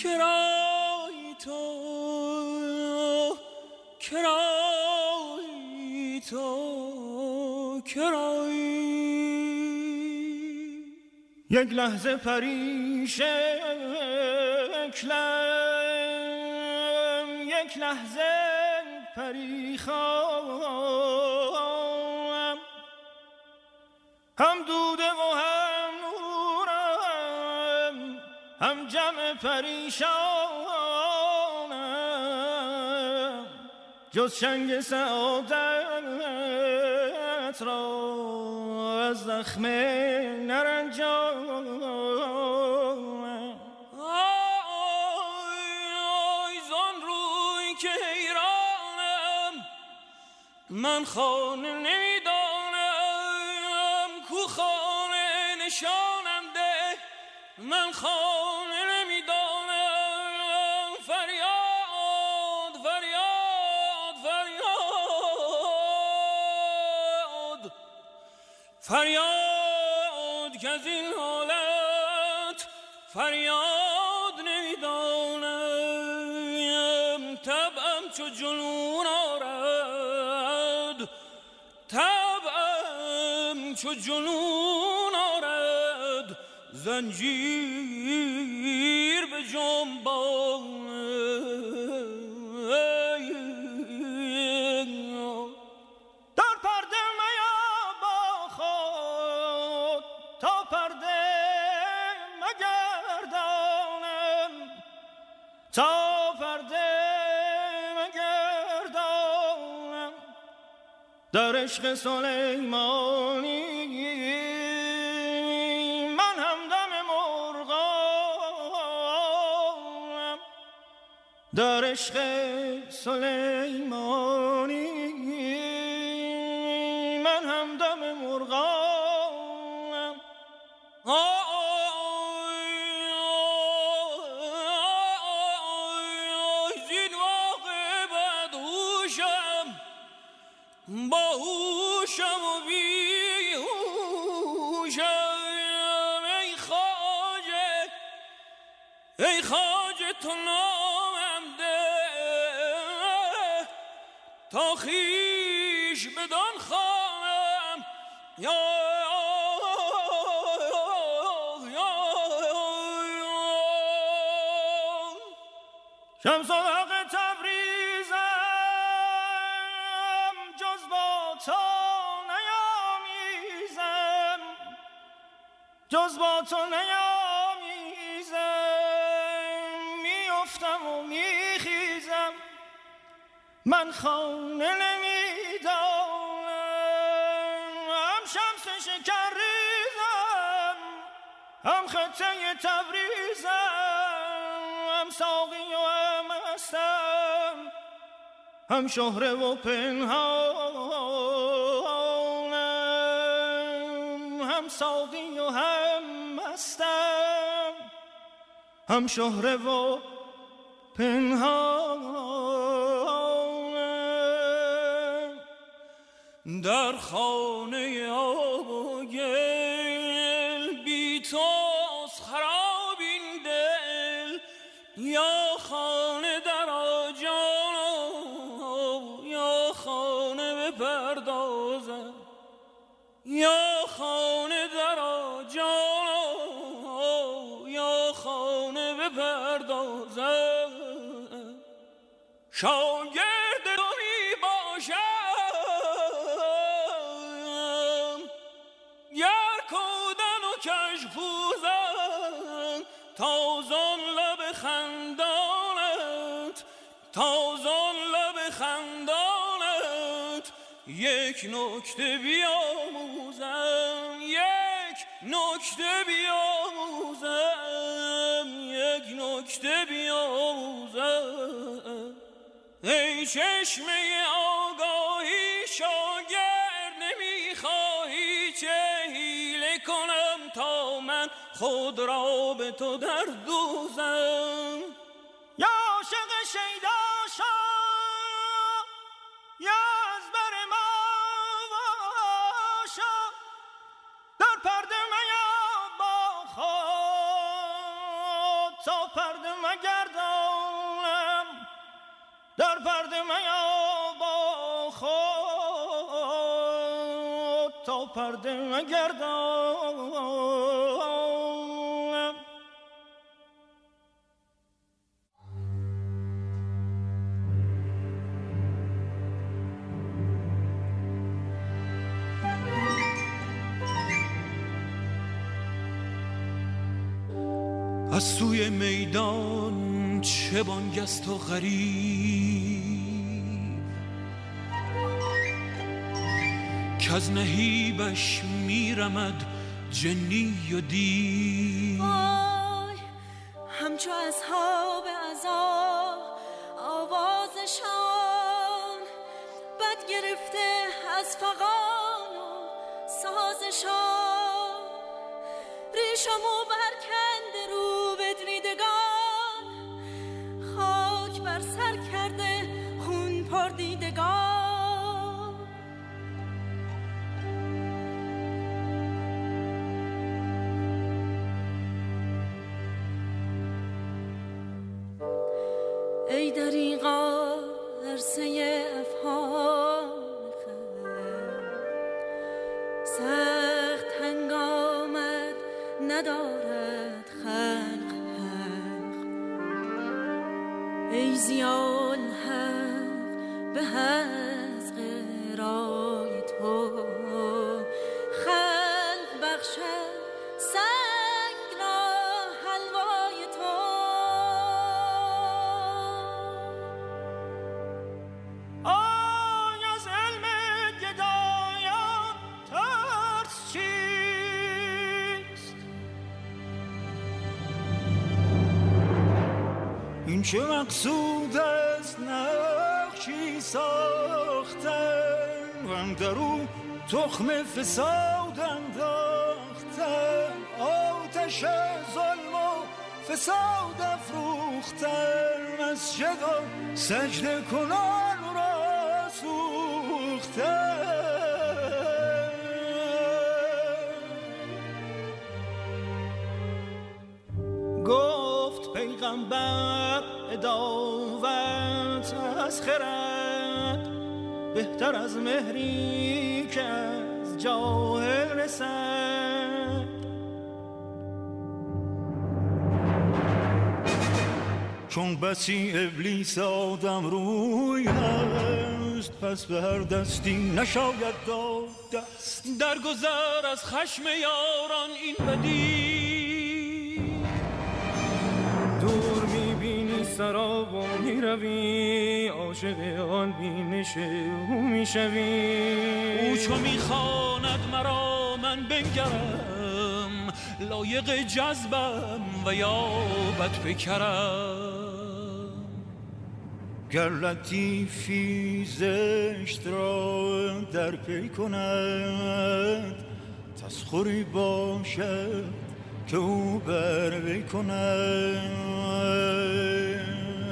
کرای تو کرای تو کرای یک لحظه پریشکلم یک لحظه پریخوام هم دوده و هم نورم هم جمع پریشانم جز شنگ سعادت را از زخم نرنجام آی زان روی که حیرانم من خانه نمیدانم کو خانه نشانم ده من خانه نمیدانم فریاد فریاد فریاد فریاد که از این حالت فریاد نمیدانم طبعم چو جنون آرد طبعم چو جنون آرد زنجیر به جنبان در پرده میا با خود تا پرده مگردانم تا پرده مگردانم در عشق سلیمانی من همدم مرغانم در عشق سلیمانی من همدم مرغانم زین واقع بدهوشم با هوشم و بیهوشم ای خواجه تو نامم ده تا خویش بدان خوانم شمس الحق تبریزم جز با تو نیامیزم جز با تو نیامیزم میافتم و میخیزم من خانه نمیدانم هم شمس شکرریزم هم خطه تبریزم هم ساقی و هم مستم هم شهره و پنهانم هم ساقی و هم مستم هم شهره و پنهانم در خانه آب و گل بی توست خراب این دل یا خانه در آجانو یا خانه بپردازم یا خانه در آجانو یا خانه بپردازم شاگرد تو می باشم گر کودن و کژپوزم تازان لب خندانت تازان لب خندانت یک نکته بیاموزم یک نکته بیاموزم یک نکته بیاموزم ای چشمه آگاهی شاگرد نمیخواهی چه حیله کنم تا من خود را به تو در دوزم یا عاشق شیدا شو یا از بر ما شو در پرده میا با خود تا پرده میا مگردانم، در پرده میا با خود تا پرده مگردانم. از سوی میدان چه بانگست و غریب، که از نهیبش میرمد جنی و دیو. وای همچو اصحاب عذاب آوازشان، بد گرفته از فغان و سازشان، ریشمو برکنده رو بدریدگان، خاک بر سر کرده خون پر دیدگان. ای دریغا عرصه افهام خلق، سخت هنگامت ندارد خلق حق. ای ضیاء الحق به از غرای تو، خلق بخشد سنگ را حلوای تو. آی از علم گدایان ترس چیست؟ این چه مقصود است نقشی ساختن، و اندرو تخم فساد انداختن، آتش ظلم و فساد افروختن، مسجد و سجده کنان را سوختن. گفت پیغمبر عداوت از خرد، بهتر از مهری که از جاهل رسد. چون بسی ابلیس آدم روی هست، پس به هر دستی نشاید داد دست. در گذر از خشم یاران این بدی، دور میبینی سراب و میروی، عاشق آن بینش او میشوی. او چو میخواند مرا من بنگرم، لایق جذبم و یابد بکرم. گر لطیفی زشت را در پی کند، تسخری باشد که او بر وی کند.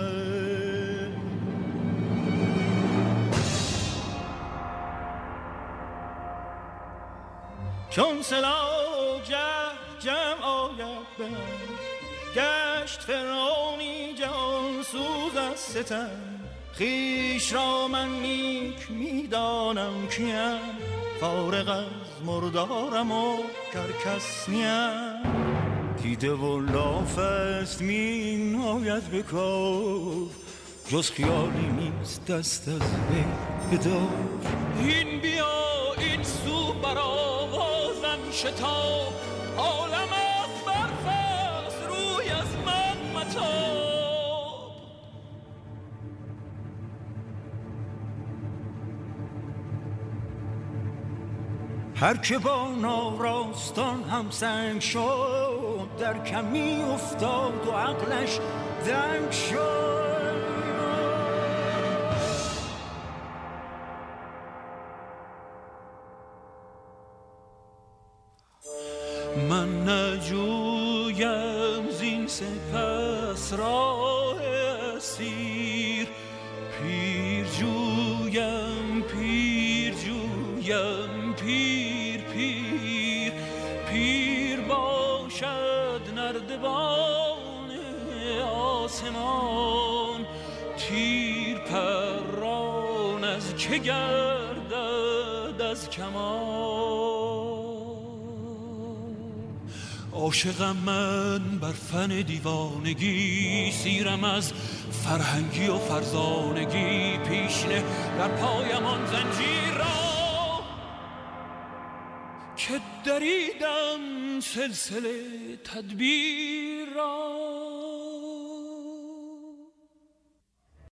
چون سلاح جمع آید به من، گشت فرعونی جهان سوز از ستم. خویش را من نیک میدانم کیم، فارغ از مردارم و کرکس نیم. دیده و لاف است می ناید بکار، جز خیالی نیست دست از وی بدار. این بیا این سو بر آوازم شتاب، عالم از برف است روی از من متاب. هر که با ناراستان هم سنگ شد، در کمی افتاد و عقلش دنگ شد. من نجویم زین سپس راه اسیر، پیر جویم پیر جویم پیر پیر پیر باشد نردبان آسمان، تیر پران از که گردد از کمان. عاشقم من بر فن دیوانگی، سیرم از فرهنگی و فرزانگی، پیشنه در پایم آن زنجیر را که دریدم سلسله تدبیر را.